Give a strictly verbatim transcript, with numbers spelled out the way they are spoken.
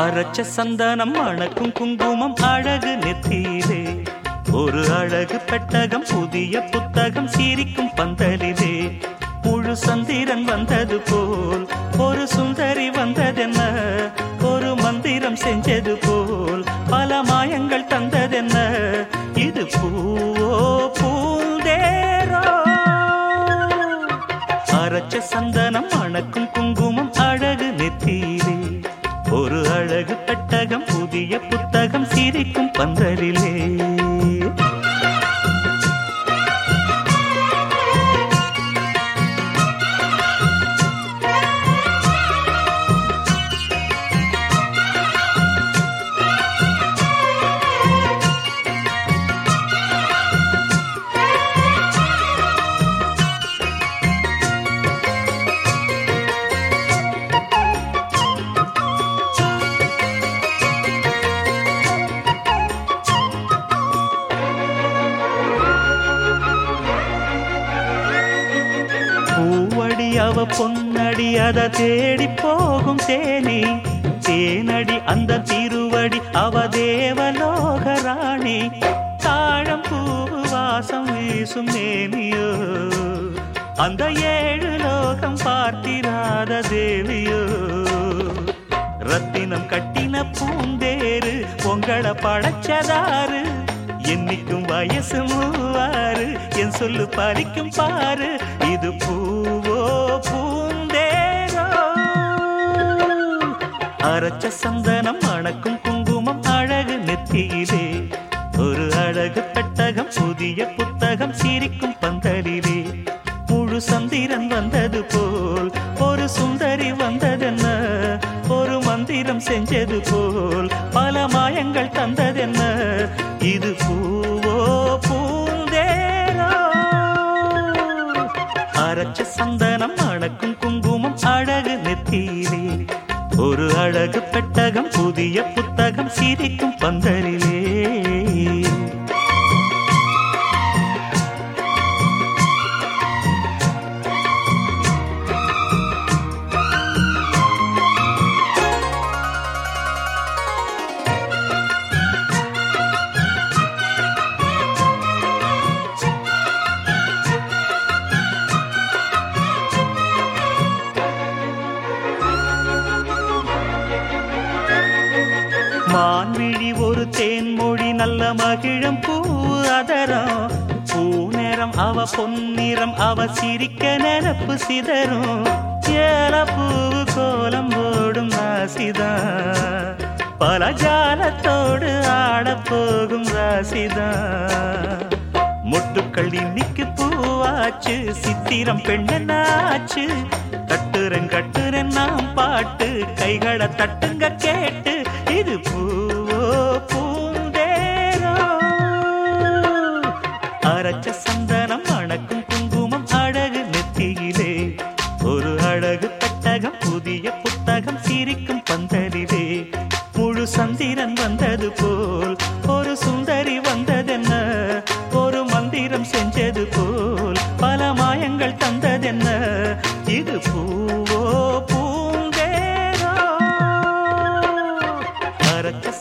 அரைச்ச சந்தனம் மணக்கும் குங்குமம் அழகு நெத்தியிலே ஒரு அழகு பெட்டகம் புதிய புத்தகம் சிரிக்கும் பந்தலிலே முழு சந்திரன் வந்தது போல் ஒரு சுந்தரி வந்ததென்ன ஒரு மந்திரம் செஞ்சது போல் பல மாயங்கள் தந்ததென்ன இது பூவோ பூந்தேரோ அரைச்ச சந்தனம் மணக்கும் குங்குமம் அழகு நெத்தியிலே ஒரு அழகு பெட்டகம் புதிய புத்தகம் சிரிக்கும் பந்தலிலே பூவடி அவ பொன்னடி அத தேடி போகும் தேனி தேனடி அந்த திருவடி அவ தேவலோக ராணி தாழம் பூவு வாசம் வீசும் நேமியோ அந்த ஏழு லோகம் பார்த்திராத தேவியோ ரத்தினம் கட்டின பூந்தேரு உங்களை படைச்சதாரு என்னைக்கும் வயசு மூவாறு என் சொல்லு பறிக்கும் பாரு இது பூவோ பூந்தேரோ அரைச்ச சந்தனம் மணக்கும் குங்குமம் அழகு நெத்தியிலே ஒரு அழகு பெட்டகம் புதிய புத்தகம் சிரிக்கும் பந்தலிலே முழு சந்திரன் வந்தது போல் ஒரு சுந்தரி வந்ததென்ன ஒரு மந்திரம் செஞ்சது போல் பல மாயங்கள் தந்ததென்ன இது பூவோ பூந்தேரோ அரைச்ச சந்தனம் மணக்கும் குங்குமம் அழகு நெத்தியிலே ஒரு அழகு பெட்டகம் புதிய புத்தகம் சிரிக்கும் பந்தலிலே மான்விழி ஒரு தேன்மொழி நல்ல மகிழம் பூ அதரம் பூநேரம் அவ பொன்னிறம் அவ சிரிக்க நெனப்பு சிதறும் ஏல பூவு கோலம் போடும் ராசிதா பல ஜாலத்தோடு ஆடப்போகும் ராசிதா மொட்டுக்கள் இன்னைக்கு பூவாச்சு சித்திரம் பெண்ணாச்சு கட்டுரன் கட்டுரன் நாம் பாட்டு கைகளை தட்டுங்க கேட்டு இது பூவோ பூந்தேரோ அரைச்ச சந்தனம் மணக்கும் குங்குமம் அழகு நெத்தியிலே ஒரு அழகு பெட்டகம் புதிய புத்தகம் சிரிக்கும் பந்தலிலே முழு சந்திரன் வந்தது போல் ஒரு சுந்தரி வந்ததென்ன ஒரு மந்திரம் செஞ்சது போல் பல மாயங்கள் தந்ததென்ன இது பூவோ பூந்தேரோ அரைச்ச